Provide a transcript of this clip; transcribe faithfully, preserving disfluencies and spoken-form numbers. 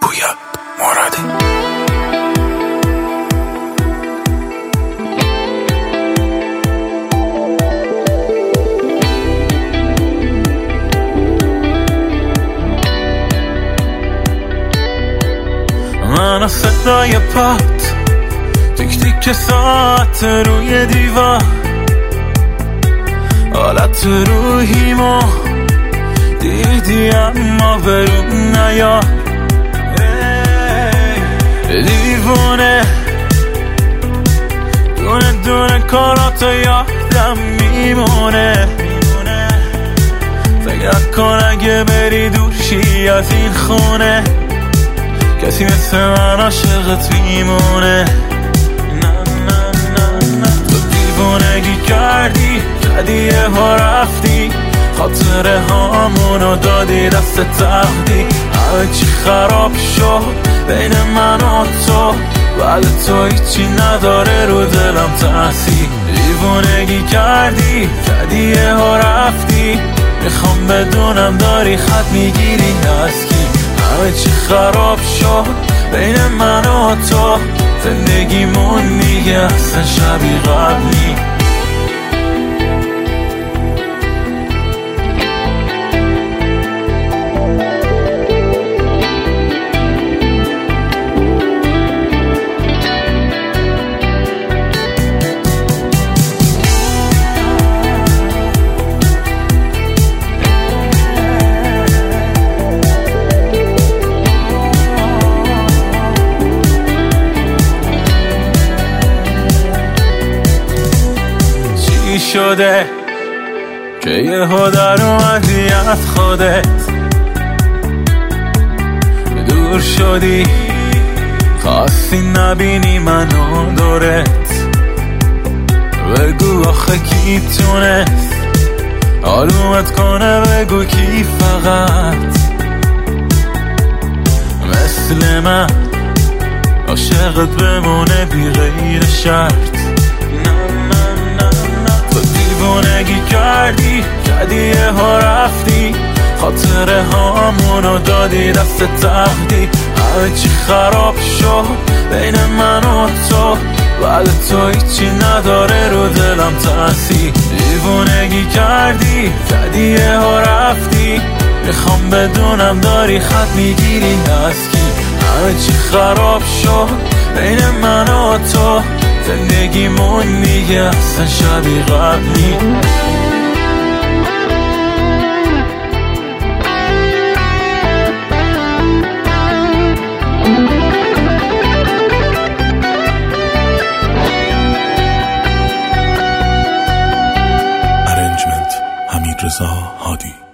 پویا مرادی. من از صدای پات تیک تیک ساعت روی دیوار حالت روحیمو دیدی اما برون نیا دیوونه دونه دونه کاراتو یادم میمونه فکر کن اگه بری دورشی از این خونه کسی مثل من عاشقت میمونه. نه نه نه نه تو دیوونگی کردی زدی یه ها رفتی خاطره هامونو دادی دست تقدی همه چی خراب شد بین من و تو بعد تو هیچی نداره رو دلم تاثیر دیوونگی کردی زدی یه ها رفتی میخوام بدونم داری خط میگیری نسکی همه چی خراب شد بین من و تو زندگیمون دیگه اصلا شبیه قبلی شده که یه ها در اومدی از خودت دور شدی خواستی نبینی منو دورت بگو آخه کی تونست آلومت کنه بگو کی فقط مثل من عاشقت بمونه بی غیر شرط دیوونگی کردی زدی یه ها رفتی خاطره هامونو دادی دست تقدی همه چی خراب شد بین من و تو بعد تو هیچی نداره رو دلم تاثیر دیوونگی کردی زدی یه ها رفتی میخوام بدونم داری خط میگیری نسکی همه چی خراب شد بین من و تو زندگیمون دیگه اصلا شبیه قبلی ارنجمنت حمید رضا هادی.